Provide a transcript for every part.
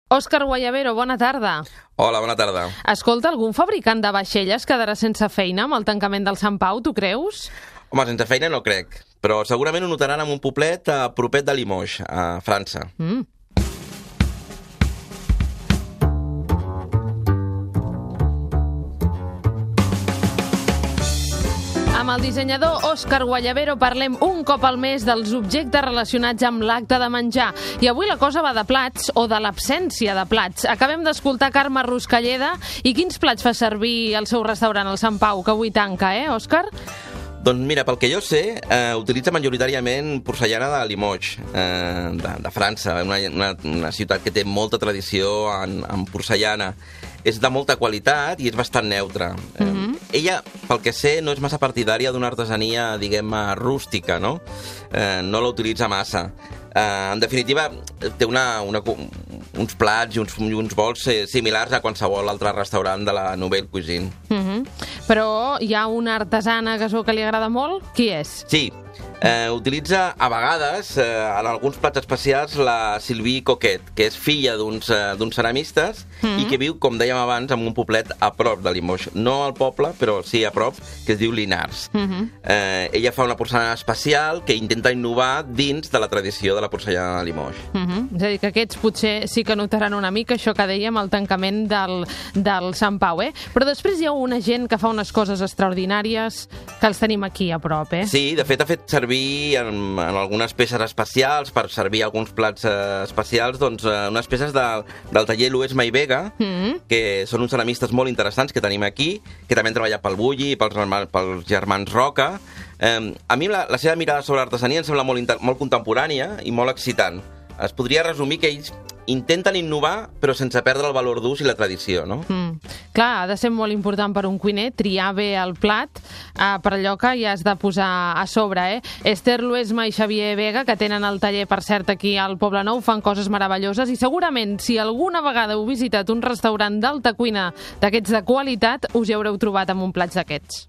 Òscar Guayabero, bona tarda. Hola, bona tarda. Escolta, algun fabricant de vaixelles quedarà sense feina amb el tancament del Sant Pau, tu creus? Home, sense feina no crec, però segurament ho notaran en un poblet propet de Limoges, a França. Amb el dissenyador Òscar Guayabero parlem un cop al mes dels objectes relacionats amb l'acte de menjar. I avui la cosa va de plats o de l'absència de plats. Acabem d'escoltar Carme Ruscalleda. I quins plats fa servir el seu restaurant, el Sant Pau, que avui tanca, Òscar? Doncs mira, pel que jo sé, utilitza majoritàriament porcellana de Limoges, de França, una ciutat que té molta tradició en porcellana. És de molta qualitat i és bastant neutra. Ella, pel que sé, no és massa partidària d'una artesania, diguem, rústica, no? No la utilitza massa. En definitiva, té uns plats i uns bols similars a qualsevol altre restaurant de la Nouvelle Cuisine. Però hi ha una artesana que li agrada molt? Qui és? Sí, utilitza a vegades, en alguns plats especials, la Sylvie Coquet, que és filla d'uns ceramistes i que viu, com dèiem abans, en un poblet a prop de Limoges. No al poble, però sí a prop, que es diu Linars. Ella fa una porcellana especial que intenta innovar dins de la tradició de la porcellana de Limoges. És a dir, que aquests potser sí que notaran una mica això que dèiem, el tancament del Sant Pau, Però després hi ha una gent que fa unes coses extraordinàries que els tenim aquí a prop, Sí, de fet, ha fet servir en algunes peces especials, per servir alguns plats especials, doncs unes peces del taller Luesma i Vega, que són uns ceramistes molt interessants que tenim aquí, que també han treballat pel Bulli i pels germans Roca. A mi la seva mirada sobre l'artesania em sembla molt contemporània i molt excitant. Es podria resumir que ells intenten innovar, però sense perdre el valor d'ús i la tradició, no? Clar, ha de ser molt important per un cuiner triar bé el plat per allò que ja has de posar a sobre, Esther Luesma i Xavier Vega, que tenen el taller, per cert, aquí al Poble Nou, fan coses meravelloses i segurament, si alguna vegada heu visitat un restaurant d'alta cuina d'aquests de qualitat, us hi haureu trobat amb un plat d'aquests.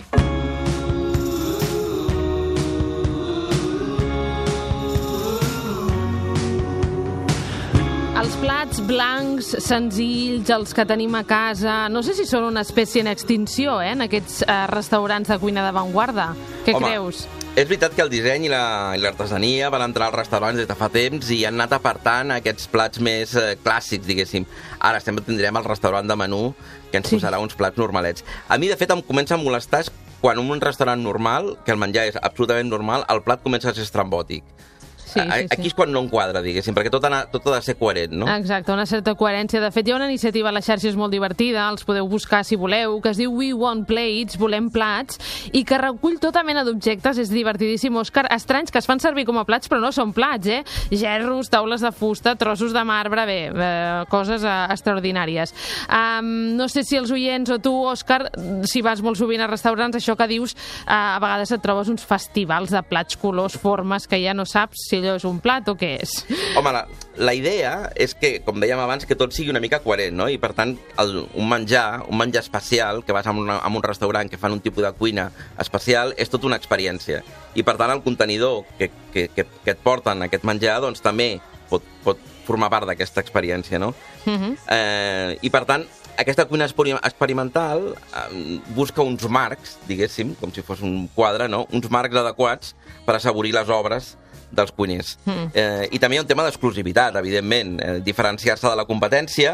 Els plats blancs, senzills, els que tenim a casa, no sé si són una espècie en extinció, en aquests restaurants de cuina d'avantguarda. Què creus? És veritat que el disseny i l'artesania van entrar als restaurants des de fa temps i han anat apartant aquests plats més clàssics, diguéssim. Ara tindrem el restaurant de menú que ens posarà uns plats normalets. A mi, de fet, em comença a molestar quan en un restaurant normal, que el menjar és absolutament normal, el plat comença a ser estrambòtic. Aquí és quan no enquadra, diguéssim, perquè tot ha de ser coherent, no? Exacte, una certa coherència. De fet, hi ha una iniciativa a les xarxes molt divertida, els podeu buscar si voleu, que es diu We Want Plates, volem plats, i que recull tota mena d'objectes, és divertidíssim, Òscar, estranys, que es fan servir com a plats, però no són plats, Gerros, taules de fusta, trossos de marbre, coses extraordinàries. No sé si els oients o tu, Òscar, si vas molt sovint a restaurants, això que dius, a vegades et trobes uns festivals de plats, colors, formes, que ja no saps si allò és un plat o què és. Home, la idea és que, com dèiem abans, que tot sigui una mica coherent, no? I, per tant, un menjar especial, que vas a un restaurant que fan un tipus de cuina especial, és tota una experiència. I, per tant, el contenidor que et porten aquest menjar, doncs, també pot formar part d'aquesta experiència, no? I, per tant, aquesta cuina experimental busca uns marcs, diguéssim, com si fos un quadre, no? Uns marcs adequats per assaborir les obres dels cuiners. I també hi ha un tema d'exclusivitat, evidentment, diferenciar-se de la competència,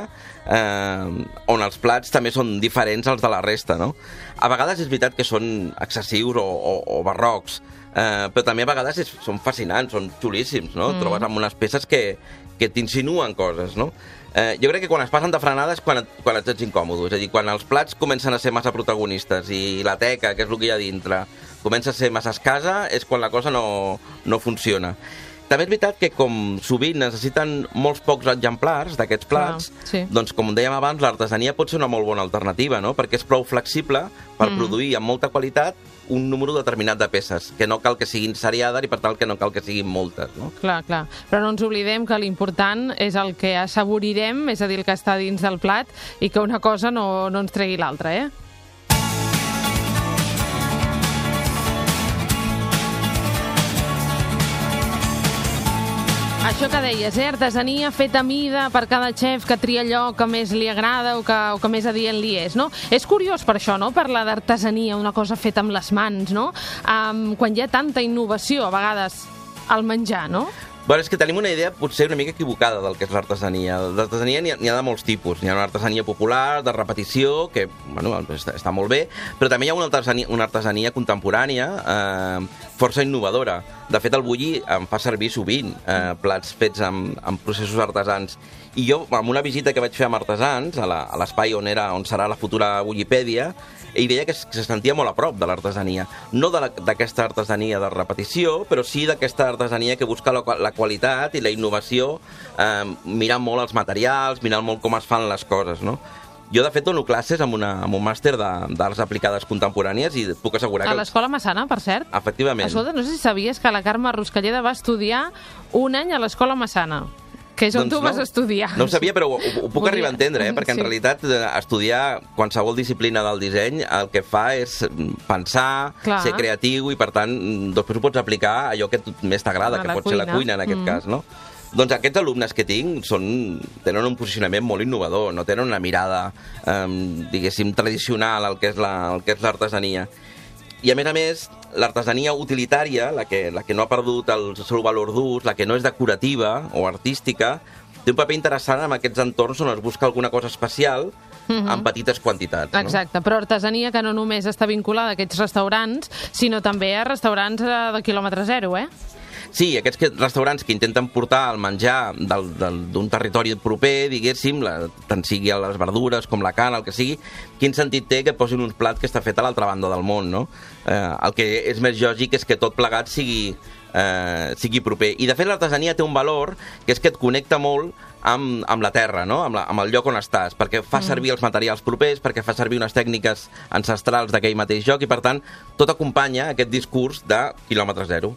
on els plats també són diferents als de la resta, no? A vegades és veritat que són excessius o barrocs, però també a vegades són fascinants, són xulíssims, no? Trobes amb unes peces que t'insinuen coses, no? Jo crec que quan es passen de frenades quan et sents incòmodo, és a dir, quan els plats comencen a ser massa protagonistes i la teca, que és el que hi ha dintre, comença a ser massa escassa, és quan la cosa no funciona. També és veritat que, com sovint necessiten molts pocs exemplars d'aquests plats, doncs, com dèiem abans, l'artesania pot ser una molt bona alternativa, no? Perquè és prou flexible per produir amb molta qualitat un número determinat de peces, que no cal que siguin seriades i per tant que no cal que siguin moltes, no? Clar. Però no ens oblidem que l'important és el que assaborirem, és a dir, el que està dins del plat, i que una cosa no ens tregui l'altra, Això que deies, artesania feta a mida per cada xef que tria allò que més li agrada o que més adient li és, no? És curiós per això, no?, parlar d'artesania, una cosa feta amb les mans, no? Quan hi ha tanta innovació, a vegades, al menjar, no? Bueno, és que tenim una idea potser una mica equivocada del que és l'artesania. L'artesania n'hi ha de molts tipus. N'hi ha una artesania popular, de repetició, que bueno, està molt bé, però també hi ha una artesania contemporània força innovadora. De fet, el bulli em fa servir sovint plats fets amb processos artesans. I jo, amb una visita que vaig fer amb artesans, a l'espai on serà la futura Bullipèdia, ell deia que se sentia molt a prop de l'artesania. No d'aquesta artesania de repetició, però sí d'aquesta artesania que busca la qualitat i la innovació, mirant molt els materials, mirant molt com es fan les coses, no? Jo, de fet, dono classes amb un màster d'arts aplicades contemporànies i et puc assegurar que... A l'Escola Massana, per cert. Efectivament. Escolta, no sé si sabies que la Carme Ruscalleda va estudiar un any a l'Escola Massana. Que és on tu vas estudiar. No ho sabia, però ho puc arribar a entendre, perquè en realitat estudiar qualsevol disciplina del disseny el que fa és pensar, ser creatiu, i per tant després ho pots aplicar a allò que més t'agrada, que pot ser la cuina en aquest cas, no? Doncs aquests alumnes que tinc tenen un posicionament molt innovador, no tenen una mirada, diguéssim, tradicional al que és l'artesania. I, a més, l'artesania utilitària, la que no ha perdut el seu valor d'ús, la que no és decorativa o artística, té un paper interessant en aquests entorns on es busca alguna cosa especial en petites quantitats. No? Exacte, però artesania que no només està vinculada a aquests restaurants, sinó també a restaurants de quilòmetre zero, Sí, aquests restaurants que intenten portar el menjar d'un territori proper, diguéssim, tant sigui a les verdures com la carn, el que sigui, quin sentit té que posin uns plats que està fet a l'altra banda del món, no? El que és més lògic és que tot plegat sigui proper. I, de fet, l'artesania té un valor que és que et connecta molt amb la terra, no? Amb el lloc on estàs, perquè fa servir els materials propers, perquè fa servir unes tècniques ancestrals d'aquell mateix lloc, i per tant tot acompanya aquest discurs de quilòmetre zero.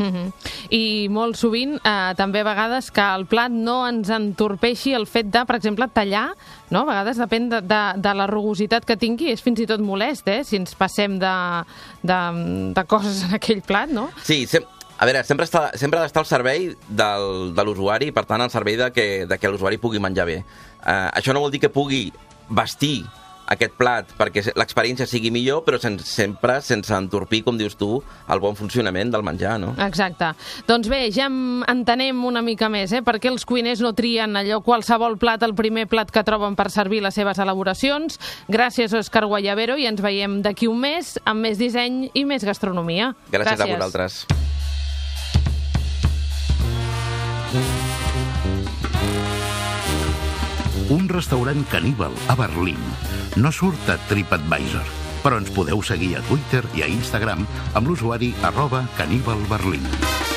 I molt sovint, també a vegades, que el plat no ens entorpeixi el fet de, per exemple, tallar, no? A vegades depèn de la rugositat que tingui, és fins i tot molest, si ens passem de coses en aquell plat, no? Sí, a veure, sempre ha d'estar al servei de l'usuari, i per tant al servei de que l'usuari pugui menjar bé. Això no vol dir que pugui vestir aquest plat perquè l'experiència sigui millor, però sempre sense entorpir, com dius tu, el bon funcionament del menjar, no? Exacte. Doncs bé, ja entenem una mica més, perquè els cuiners no trien allò qualsevol plat, el primer plat que troben per servir les seves elaboracions. Gràcies, Òscar Guayabero, i ens veiem d'aquí un mes amb més disseny i més gastronomia. Gràcies a vosaltres. Un restaurant caníbal a Berlín. No surt a TripAdvisor, però ens podeu seguir a Twitter i a Instagram amb l'usuari @caníbalberlín.